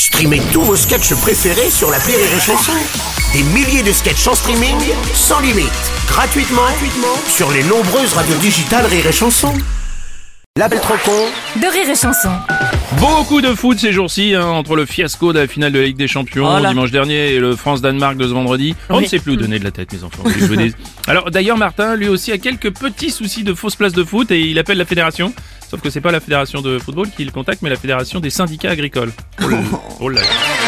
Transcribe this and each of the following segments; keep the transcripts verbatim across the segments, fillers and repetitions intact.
Streamez tous vos sketchs préférés sur l'appli Rire et Chanson. Des milliers de sketchs en streaming, sans limite, gratuitement, gratuitement sur les nombreuses radios digitales Rire et Chanson. L'appel trop con de Rire et Chanson. Beaucoup de foot ces jours-ci, hein, entre le fiasco de la finale de la Ligue des Champions oh dimanche dernier et le France-Danemark de ce vendredi. On oui. ne sait plus où donner de la tête, mes enfants. Je vous dis. Alors d'ailleurs, Martin, lui aussi, a quelques petits soucis de fausses places de foot et il appelle la fédération. Sauf que c'est pas la fédération de football qui le contacte, mais la fédération des syndicats agricoles. Oh là, oh là.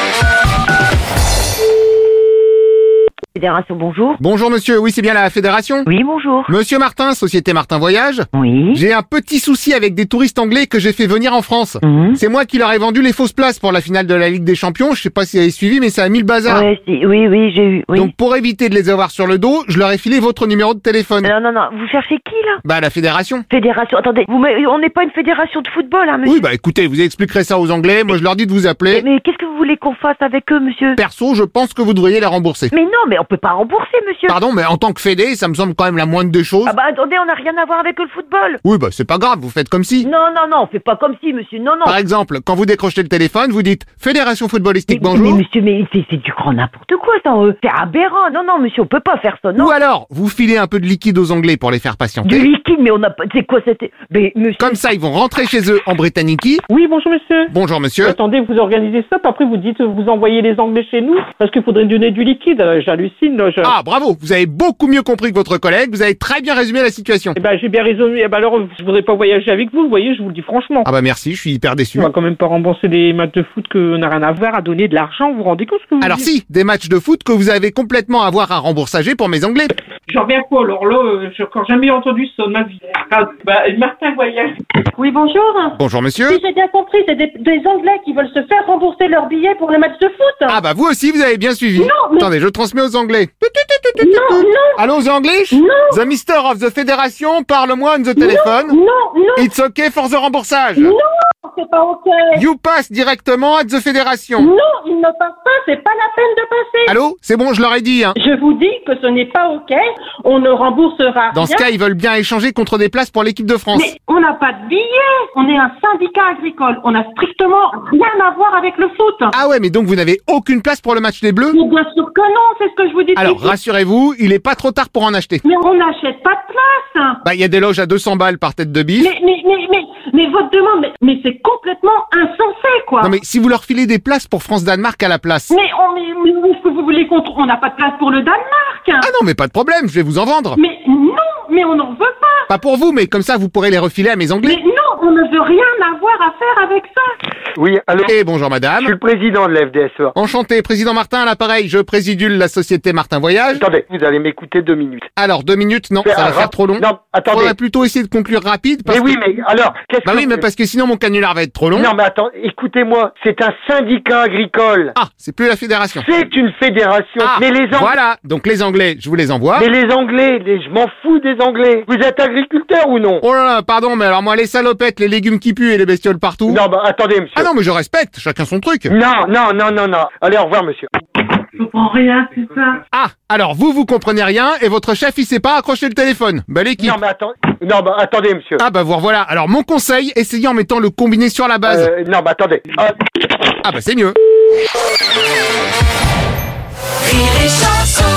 Fédération, bonjour. Bonjour monsieur, oui c'est bien la fédération? Oui, bonjour. Monsieur Martin, Société Martin Voyage. Oui. J'ai un petit souci avec des touristes anglais que j'ai fait venir en France. Mmh. C'est moi qui leur ai vendu les fausses places pour la finale de la Ligue des Champions. Je sais pas si vous avez suivi, mais ça a mis le bazar. Ouais, si, oui, oui, j'ai eu, oui. Donc pour éviter de les avoir sur le dos, je leur ai filé votre numéro de téléphone. Non, non, non, vous cherchez qui, là? Bah la fédération. Fédération, attendez, vous, me- on n'est pas une fédération de football, hein, monsieur. Oui bah écoutez, vous expliquerez ça aux Anglais, moi je leur dis de vous appeler. Mais, mais qu'est-ce que vous voulez qu'on fasse avec eux, monsieur? Perso, je pense que vous devriez les rembourser. Mais non, mais on peut pas rembourser, monsieur. Pardon, mais en tant que fédé, ça me semble quand même la moindre des choses. Ah bah attendez, on n'a rien à voir avec le football. Oui bah c'est pas grave, vous faites comme si. Non, non, non, on fait pas comme si, monsieur, non, non. Par exemple, quand vous décrochez le téléphone, vous dites Fédération footballistique, mais, bonjour. mais monsieur, mais c'est, c'est du grand n'importe quoi, ça, euh, c'est aberrant. Non, non, monsieur, on peut pas faire ça, non. Ou alors, vous filez un peu de liquide aux Anglais pour les faire Du patienter. liquide, mais on a pas, c'est quoi, c'était, mais monsieur. Comme ça, ils vont rentrer chez eux en Britannique. Oui, bonjour monsieur. Bonjour monsieur. Attendez, vous organisez ça, puis après vous dites vous envoyez les Anglais chez nous, parce qu'il faudrait donner du liquide. Euh, J'hallucine, là. Je... Ah, bravo, vous avez beaucoup mieux compris que votre collègue, vous avez très bien résumé la situation. Eh ben, j'ai bien résolu. Eh ben, alors, je voudrais pas voyager avec vous, vous voyez, je vous le dis franchement. Ah bah merci, je suis hyper déçu. On va quand même pas rembourser des matchs de foot que n'a rien à voir à donner de l'argent, vous vous rendez compte ce que vous Alors dites? si, des matchs de foot que vous avez complètement à avoir à remboursager pour mes Anglais. J'en reviens quoi, alors là, euh, j'ai encore jamais entendu ça de ma vie. Ah, bah, Martin Voyage. Oui, bonjour. Bonjour monsieur. Si j'ai bien compris, c'est des, des Anglais qui veulent se faire rembourser leurs billets pour le match de foot. Ah bah vous aussi, vous avez bien suivi. Non, mais- Attendez, je transmets aux Anglais. Non, non, Allô aux Anglais? Non. The Mister of the Federation, parle-moi on the téléphone. non, non, It's okay for the remboursage. non, c'est pas ok. You pass directement at the Federation. Non, ils ne passent pas, c'est pas la peine de passer. Allô? C'est bon, je leur ai dit, hein. Je vous dis que ce n'est pas ok, on ne remboursera Dans ce rien. cas, ils veulent bien échanger contre des places pour l'équipe de France. Mais on n'a pas de billets, on est un syndicat agricole, on n'a strictement rien à voir avec le foot. Ah ouais, mais donc vous n'avez aucune place pour le match des Bleus? Mais bien sûr que non, c'est ce que je vous dis. Alors ici. rassurez-vous, il est pas trop tard pour en acheter. Mais on n'achète pas de place. Bah il y a des loges à deux cents balles par tête de bif. Mais, mais, mais, mais, mais votre demande, mais, mais c'est complètement insensé, quoi. Non mais si vous leur filez des places pour France-Danemark à la place. Mais on, mais, mais est-ce que vous voulez qu'on, on n'a pas de place pour le Danemark? Ah non mais pas de problème, je vais vous en vendre. Mais non, mais on n'en veut pas. Pas pour vous, mais comme ça vous pourrez les refiler à mes Mais Anglais. non, on ne veut rien avoir à faire avec ça. Oui, allô, Et bonjour je madame. suis le président de la F D S E A. Enchanté, président Martin à l'appareil, je présidule la société Martin Voyage. Attendez, vous allez m'écouter deux minutes. Alors deux minutes, non, Mais, ça va ah, faire trop long. Non, attendez. Faudrait plutôt essayer de conclure rapide parce Mais oui, que... mais alors, qu'est-ce Bah que... oui, mais parce que sinon mon canular va être trop long. Non, mais attends, écoutez-moi, c'est un syndicat agricole. Ah, c'est plus la fédération. C'est une fédération. Ah, mais les Anglais... voilà, donc les Anglais, je vous les envoie. Mais les Anglais, les... je m'en fous des Anglais. Vous êtes agriculteur ou non? Oh là là, pardon, mais alors moi les salopettes, les légumes qui puent et les bestioles partout. Non, bah attendez, monsieur. Ah non, mais je respecte, chacun son truc. Non, non, non, non, non. Allez, au revoir, monsieur. Je comprends rien, c'est ça. Ah, alors vous, vous comprenez rien et votre chef, il sait pas accrocher le téléphone. Bah l'équipe. Non, mais attends... Non, bah attendez, monsieur. Ah bah vous revoilà. Alors mon conseil, essayez en mettant le combiné sur la base. Euh, non, bah attendez. Ah, Ah bah c'est mieux. Rire et Chanson.